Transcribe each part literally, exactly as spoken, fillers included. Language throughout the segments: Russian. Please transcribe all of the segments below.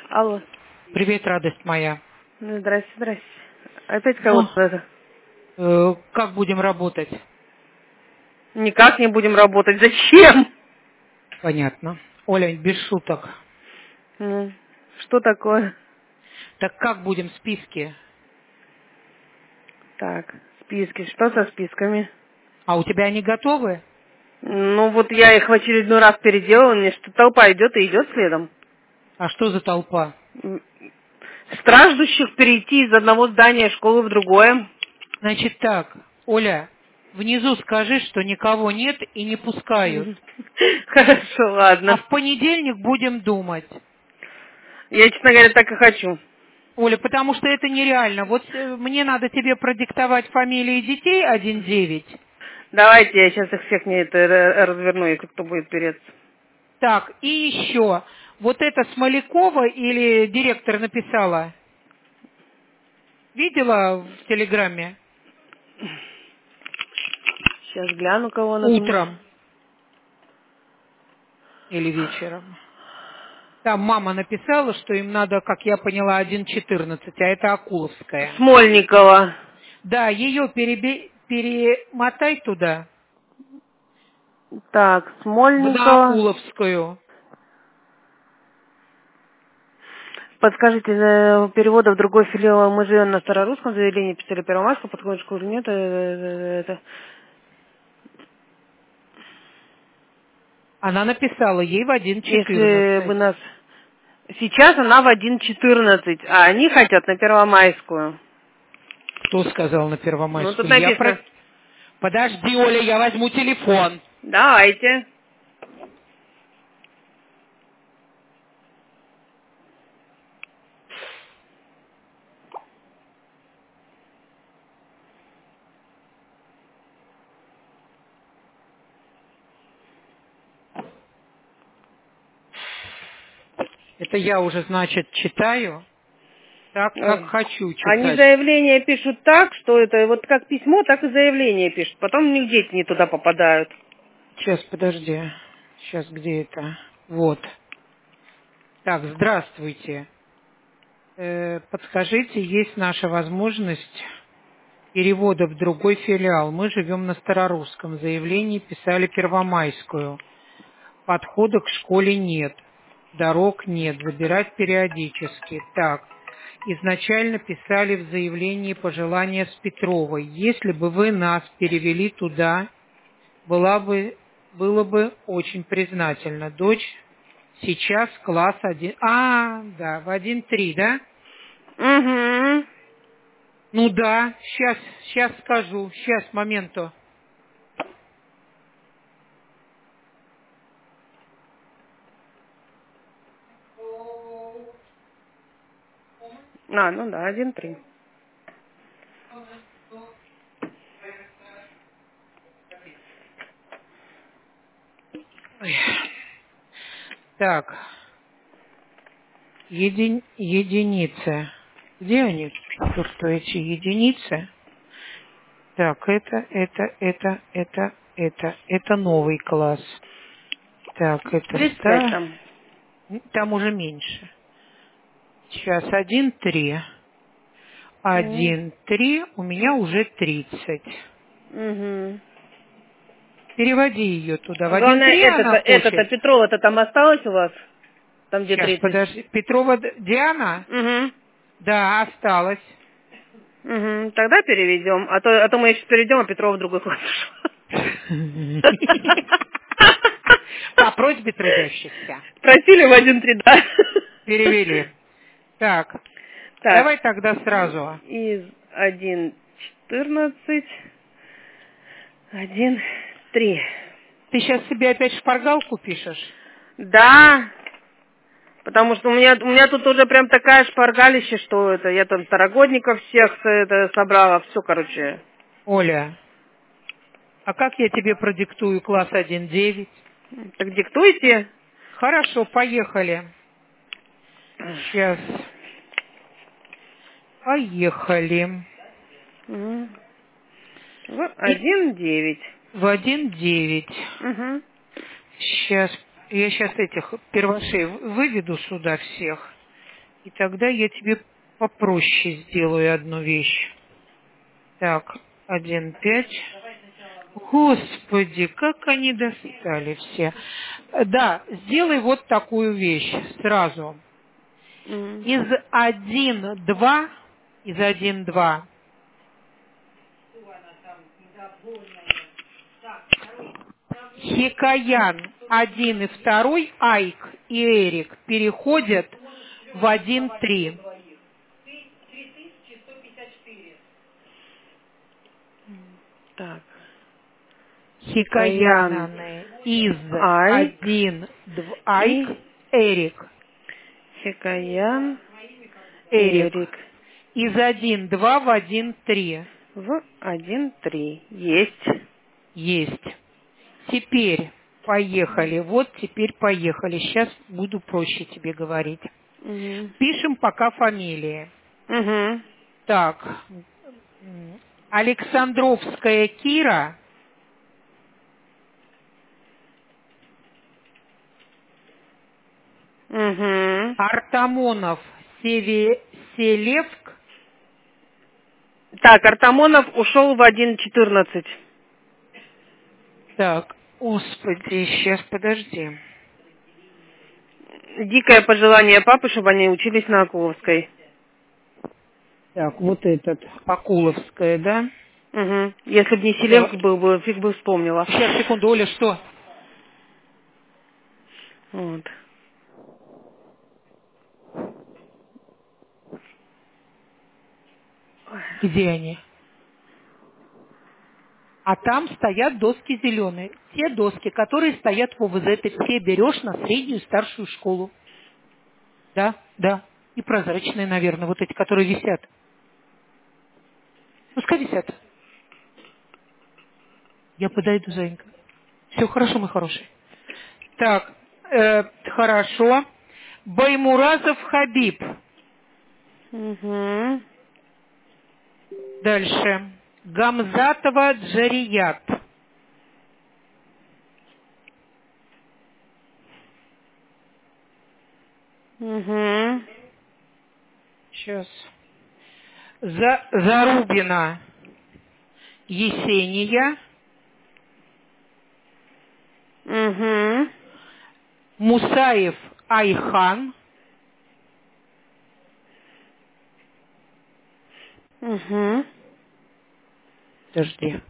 Алло. Привет, радость моя. Ну, здрасте, здрасте. Опять кого-то это? Э, как будем работать? Никак не будем работать. Зачем? Понятно. Оля, без шуток. Ну, что такое? Так как будем списки? Так, списки. Что со списками? А у тебя они готовы? Ну, вот я их в очередной раз переделала, мне что толпа идет и идет следом. А что за толпа? М, Страждущих перейти из одного здания школы в другое. Значит так, Оля, внизу скажи, что никого нет и не пускают. Хорошо, А ладно. в понедельник будем думать. Я, честно говоря, так и хочу. Оля, потому что это нереально. Вот э, мне надо тебе продиктовать фамилии детей один девять. Давайте я сейчас их всех не это р- разверну, если кто будет переться. Так, и еще. Вот это Смолякова или директор написала? Видела в Телеграме? Сейчас гляну, кого она там. Утром или вечером. Там мама написала, что им надо, как я поняла, один четырнадцать, а это Акуловская. Смольникова. Да, ее перебе... перемотай туда, Так, в на Смольникова. Акуловскую. Подскажите, э, перевода в другой филиал. Мы живем на Старорусском, заявление писали Первомайском, подходит школу нет. э, э, Это... Она написала ей в один Если бы четырнадцать. нас... Сейчас она в один четырнадцать, а они хотят на Первомайскую. Кто сказал на Ну, тут Первомайскую? Я написано. про... Подожди, Оля, я возьму телефон. Давайте. Это я уже, значит, читаю так, как Ой. хочу Они читать. заявление пишут так, что это вот как письмо, так и заявление пишут. Потом нигде не туда попадают. Сейчас, подожди. Сейчас, где это? Вот. Так, здравствуйте. Э, подскажите, есть наша возможность перевода в другой филиал? Мы живем на Старорусском. Заявление писали Первомайскую. Подхода к школе нет. Дорог нет. Забирать периодически. Так. Изначально писали в заявлении пожелания с Петровой. Если бы вы нас перевели туда, была бы, было бы очень признательно. Дочь сейчас класс один. А, да, в один три, да? Угу. Ну да, сейчас, сейчас скажу, сейчас, моменту. А, ну да, один три. Ой. Так, еди- единицы. Где они? Тут что эти единицы? Так, это, это, это, это, это, это новый класс. Так, это Тридцать пять ста. там. Там уже меньше. Сейчас один три. Угу. Один три. У меня уже тридцать. Угу. Переводи ее туда. В один Главное, три это-то, она это-то, хочет. Петрова-то там осталось у вас? Там, где Сейчас, тридцать? подожди. Петрова Д- Диана? Угу. Да, осталось. Угу. Тогда переведем. А то, а то мы сейчас перейдем, а Петрова в другой класс. По просьбе трудящихся. Просили в один три, да. Перевели. Так, Так, давай тогда сразу. из один четырнадцать, один три. Ты сейчас себе опять шпаргалку пишешь? Да, потому что у меня, у меня тут уже прям такая шпаргалище, что это, я там второгодников всех это, собрала, все, короче. Оля, а как я тебе продиктую класс один девять? Так диктуйте. Хорошо, поехали. Сейчас. Поехали. Угу. В И один девять. в один девять. Угу. Сейчас, я сейчас этих первошей выведу сюда всех. И тогда я тебе попроще сделаю одну вещь. Так, один, пять. Господи, как они достали все. Да, сделай вот такую вещь сразу. Мгм. Из один, два, из один, два. Хикаян один и второй, Айк и Эрик переходят в один, три. Так. Хикаян, Хикаянаны из Айк один, два, Айк, и Эрик, Хикаян, Эрик. Эрик. Из один, два в один, три. В один, три. Есть. Есть. Теперь поехали. Вот теперь поехали. Сейчас буду проще тебе говорить. Угу. Пишем пока фамилии. Угу. Так. м, Александровская Кира. Угу. Артамонов Севе- Селевк. Так, Артамонов ушел в один четырнадцать. Так, господи, сейчас подожди. Дикое пожелание папы, чтобы они учились на Акуловской. Так, вот этот. Акуловская, да? Угу. Если бы не Селевк Так. был бы, фиг бы вспомнила. Сейчас, секунду, Оля, что? Вот. Где они? А там стоят доски зеленые. Те доски, которые стоят в ОВЗ, ты все берешь на среднюю и старшую школу. Да, да. И прозрачные, наверное, вот эти, которые висят. Пускай висят. Я подойду, Зайенька. Все хорошо, мой хороший. Так, э, хорошо. Баймуразов Хабиб. Угу. Дальше. Гамзатова Джарият. Угу. Сейчас. За, Зарубина Есения. Угу. Мусаев Айхан. Угу. Подожди.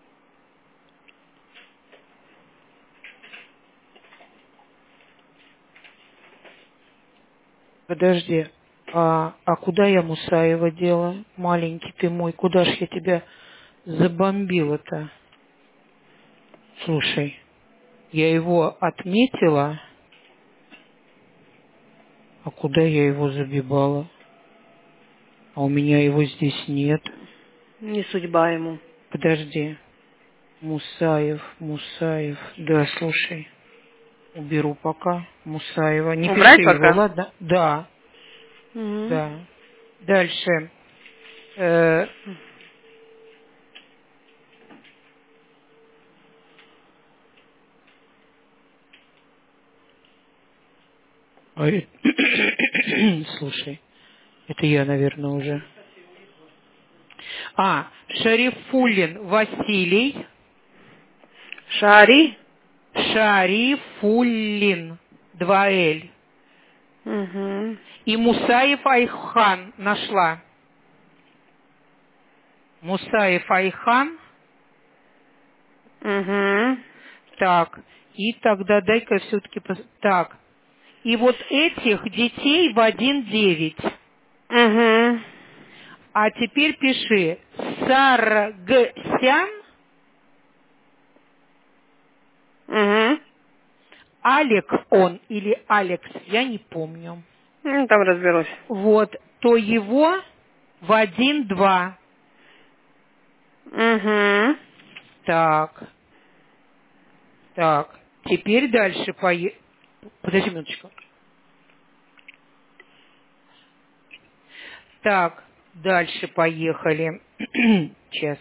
Подожди. А, а куда я Мусаева дела? Маленький ты мой, куда ж я тебя забомбила-то? Слушай, я его отметила, а куда я его забивала? А у меня его здесь нет. Не судьба ему. Подожди. Мусаев, Мусаев. Да, слушай. Уберу пока Мусаева. Не Убрать пиши его, пока? ладно? Да, Угу. да. Дальше. Э, а э- Слушай, это я, наверное, уже. А, Шарифуллин Василий. Шари. Шарифуллин. Два Л. Угу. И Мусаев Айхан нашла. Мусаев Айхан. Угу. Так. И тогда дай-ка все-таки... Пос... Так. И вот этих детей в один девять. Угу. А теперь пиши. Саргсян. Угу. Алек он или Алекс, я не помню. Ну, там разберусь. Вот, то его в один-два. Угу. Так, так. Теперь дальше пое... Подожди минуточку. Так, дальше поехали. Сейчас.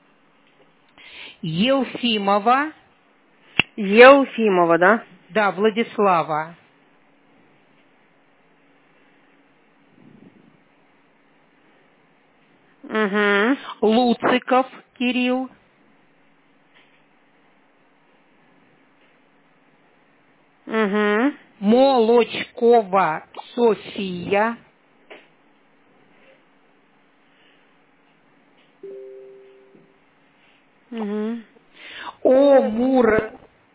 Елфимова. Елфимова, да? Да, Владислава. Угу. Луциков Кирилл. Угу. Молочкова София. Угу. Омур...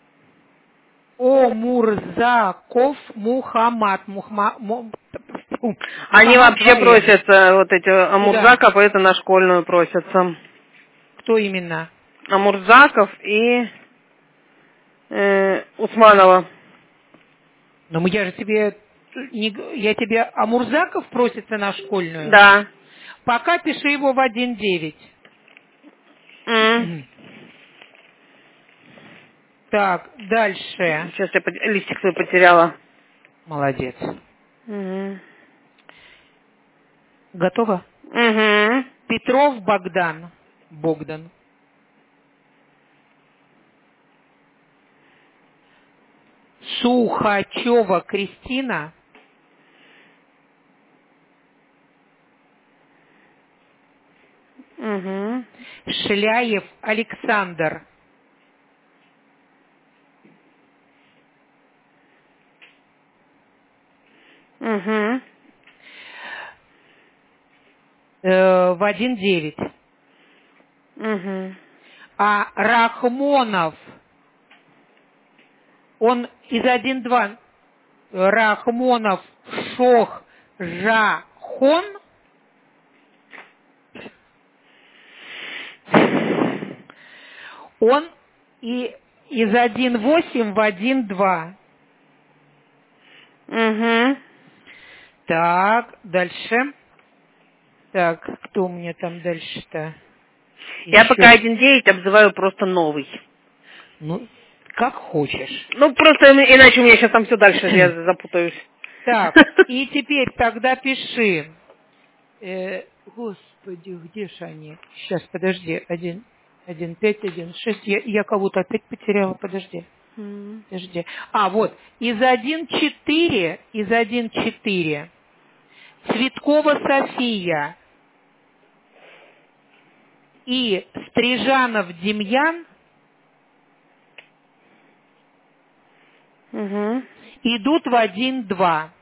Омурзаков Мухаммад. Мухма... Му- Они Мухаммад вообще два М. просятся, вот эти Куда? Амурзаков, это на школьную просятся. Кто именно? Амурзаков и э, Усманова. Ну, я же тебе... не г- Я тебе Амурзаков просится на школьную? Да. Пока пиши его в один девять. М. Так, дальше. Сейчас я пот- листик свой потеряла. Молодец. Угу. Готово? Угу. Петров Богдан. Богдан. Сухачева Кристина. Угу. Шляев Александр. Угу. Э, в один девять. Угу. А Рахмонов, он из один два. Рахмонов Шох Жахон. Он и из один восемь в один два. Угу. Так, дальше. Так, кто у меня там дальше-то? Я Еще. пока один девять обзываю просто новый. Ну, как хочешь. Ну, просто ин- иначе у меня сейчас там все дальше, я запутаюсь. Так, и теперь тогда пиши. Э, господи, где же они? Сейчас, подожди. Один, один, пять, один, шесть. Я, я кого-то опять потеряла. Подожди. М. Подожди. А, вот. Из один четыре, из один четыре. Цветкова София и Стрижанов Демьян Угу. идут в один два.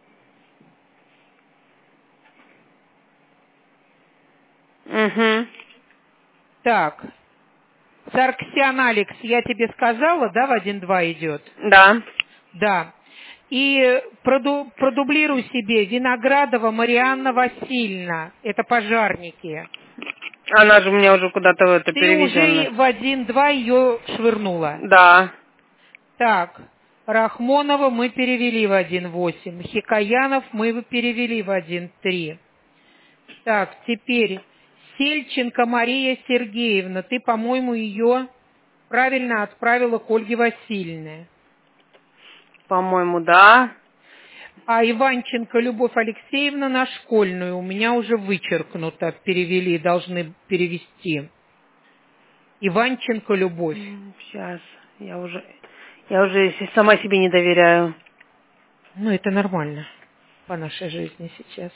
Угу. Так. Сарксян Алекс, я тебе сказала, да, в один два идет? Да. Да. И проду, продублируй себе Виноградова Марианна Васильевна. Это пожарники. Она же у меня уже куда-то в это Ты уже переведена. в один два ее швырнула. Да. Так. Рахмонова мы перевели в один восемь. Хикаянов мы перевели в один три. Так, теперь Сельченко Мария Сергеевна. Ты, по-моему, ее правильно отправила к Ольге Васильевне. По-моему, да. А Иванченко Любовь Алексеевна на школьную. У меня уже вычеркнуто. Перевели, должны перевести. Иванченко Любовь. Сейчас. Я уже, я уже сама себе не доверяю. Ну, это нормально по нашей жизни сейчас.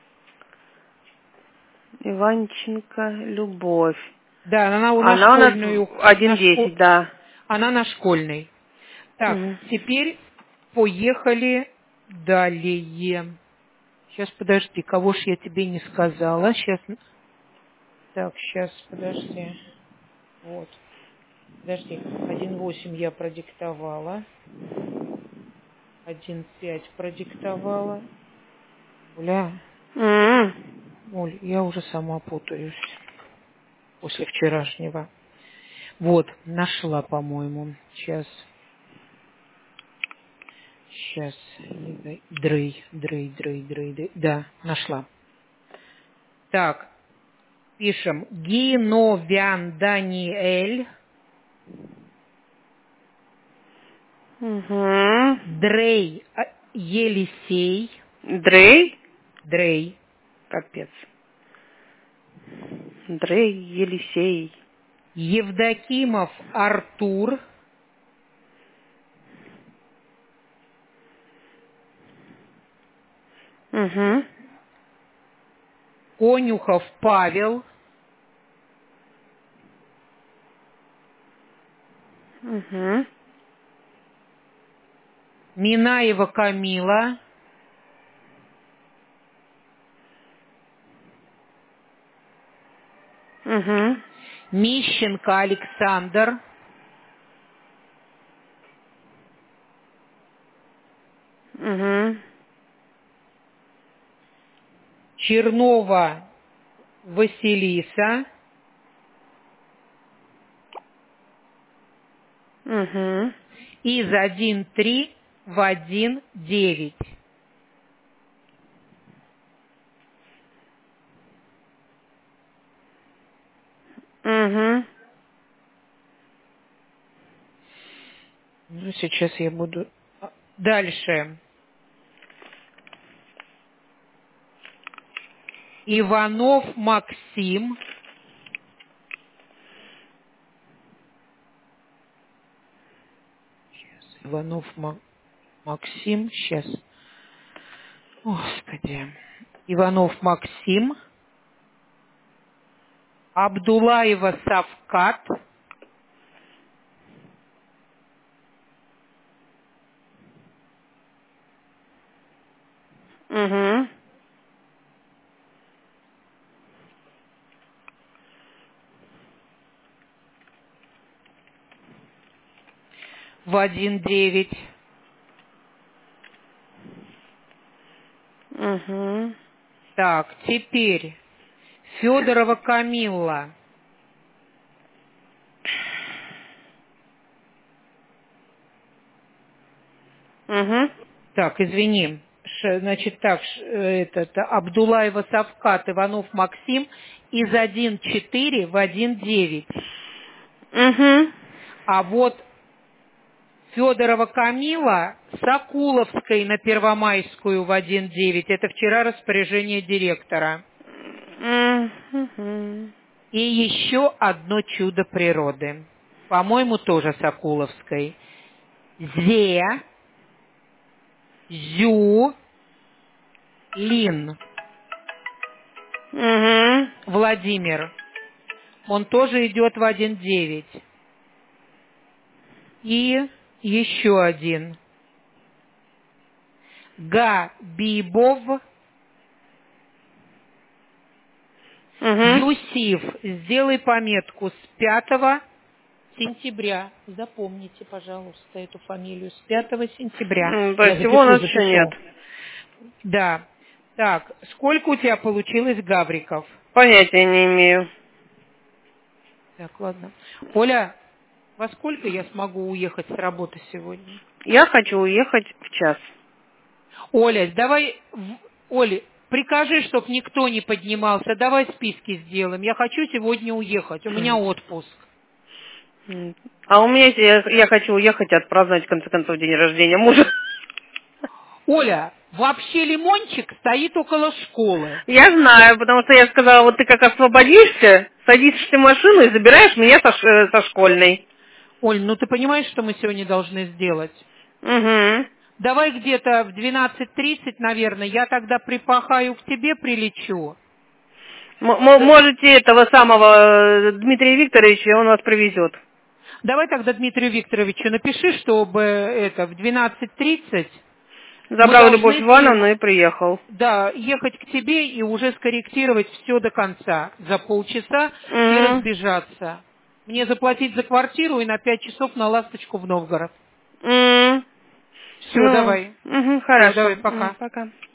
Иванченко Любовь. Да, она у- на Она у нас школьную. один На десять, шко- да. Она на школьной. Так, Угу. теперь поехали далее. Сейчас, подожди, кого ж я тебе не сказала. Сейчас. Так, сейчас, подожди. Вот. Подожди. один восемь я продиктовала. один пять продиктовала. Бля. М. Оль, я уже сама путаюсь. После вчерашнего. Вот, нашла, по-моему. Сейчас. Сейчас. Дрей, дрей, дрей, дрей, дрей. Да, нашла. Так, пишем. Гиновян Даниэль. Угу. Дрей а, Елисей. Дрей? Дрей. Капец. Дрей Елисей. Евдокимов Артур. Угу. Конюхов Павел. Угу. Минаева Камила. Угу. Мищенко Александр. Угу. Чернова Василиса. Угу. Из один три в один девять. Угу. Ну, сейчас я буду... Дальше. Иванов Максим. Сейчас. Иванов Ма- Максим. Сейчас. Господи. Иванов Максим. Абдулаева Савкат. Угу. В один девять. Угу. Так, теперь Федорова Камилла. Угу. Так, извини. Ш- Значит, так, ш- э, этот, Абдулаева Савкат, Иванов Максим из один четыре в один девять. Угу. А вот Федорова Камила с Акуловской на Первомайскую в один девять. Это вчера распоряжение директора. Угу. И еще одно чудо природы. По-моему, тоже с Акуловской. Зе, Зю, Лин. Угу. Владимир. Он тоже идет в один девять. И еще один. Габибов. Угу. Юсиф. Сделай пометку с пятого сентября. Запомните, пожалуйста, эту фамилию. С пятого сентября. М, То Я есть его у запишу, нас еще запишу. нет. Да. Так, сколько у тебя получилось гавриков? Понятия не имею. Так, ладно. Оля, во сколько я смогу уехать с работы сегодня? Я хочу уехать в час. Оля, давай, в- Оля, прикажи, чтоб никто не поднимался. Давай списки сделаем. Я хочу сегодня уехать. У меня отпуск. М. А у меня, я, я хочу уехать и отпраздновать, в конце концов, день рождения мужа. Оля, вообще лимончик стоит около школы. Я знаю, потому что я сказала, вот ты как освободишься, садишься в машину и забираешь меня со, ш- со школьной. Оль, ну ты понимаешь, что мы сегодня должны сделать? Угу. Давай где-то в двенадцать тридцать, наверное, я тогда припахаю к тебе, прилечу. М- м- можете этого самого э, Дмитрия Викторовича, он вас привезет. Давай тогда Дмитрию Викторовичу напиши, чтобы это в двенадцать тридцать мы Забрал Любовь должны с ним, Ивановну и приехал. да, ехать к тебе и уже скорректировать все до конца. За полчаса все Угу. разбежаться. Мне заплатить за квартиру и на пять часов на «Ласточку» в Новгород. М. Все, Ну, давай. угу, Все, хорошо. давай, М, пока. пока.